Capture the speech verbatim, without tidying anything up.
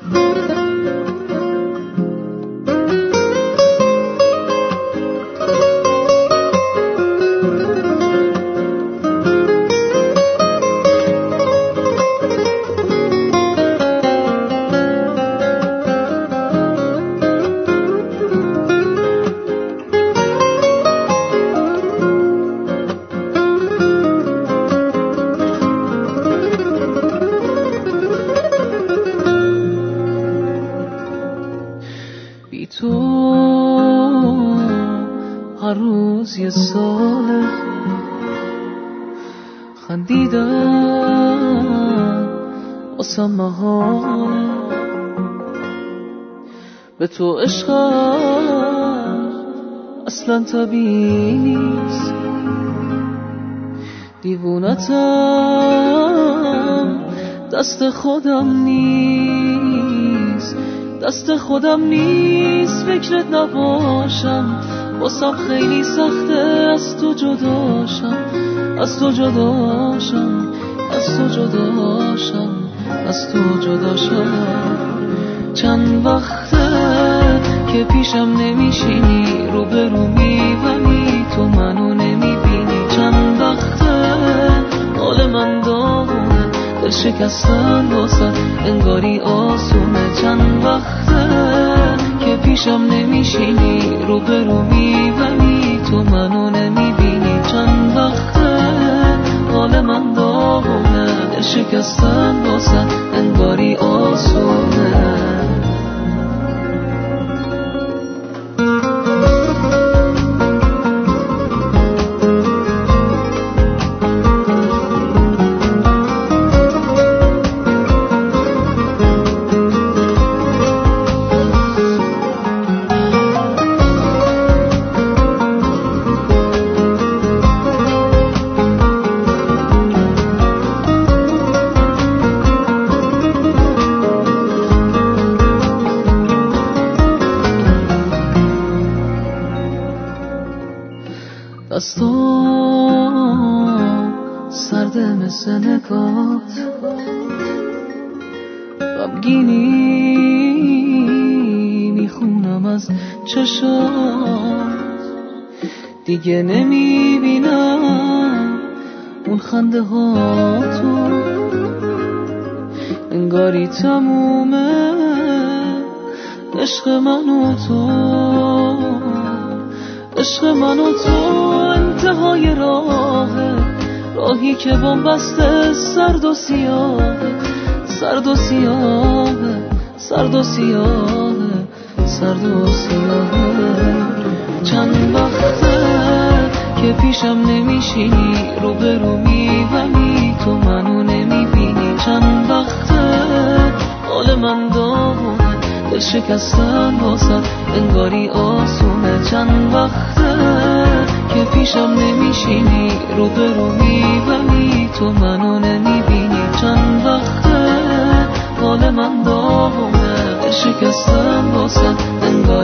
تو هر روز یه ساله خندیدن واسم محاله به تو عشقم اصلا طبیعی نیست دیوونتم دست خودم نیست دست خودم نیست فکرت نباشم واسم خیلی سخته از تو جداشم از تو جداشم از تو جداشم از تو جداشم چند وقته که پیشم نمیشینی رو به رو میونی تو منو نمیبینی چند وقته حال من داغونه دل شکستن واسه انگاری آسونه چند وقته که پیشم نمیشینی رو به رو میونی تو منو نمیبینی چند وقته حال من داغونه دل شکستن واسه انگاری آسونه دستام سرده مثل نگات غمگینی میخونم از چشات دیگه نمیبینم اون خنده ها تو انگاری تمومه عشق من و تو عشق من و تو انتهای راهه راهی که بنبسته سرد و سیاهه سرد و سیاهه سرد و سیاهه سرد و سیاهه چند وقته که پیشم نمیشینی رو به رو میونی تو منو نمیبینی چند وقته حال من داغونه دل شکستن واسه انگاری آسونه چند وقته که پیشم نمیشینی رو به رو میونی تو منو نمیبینی چند وقته حال من داغونه دل شکستن واسه انگاری